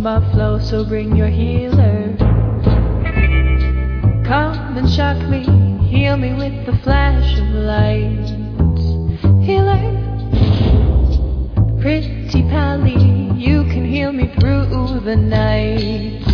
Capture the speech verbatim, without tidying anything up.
my flow, so bring your healer. Come and shock me, heal me with the flash of light. Healer, pretty pally, you can heal me through the night.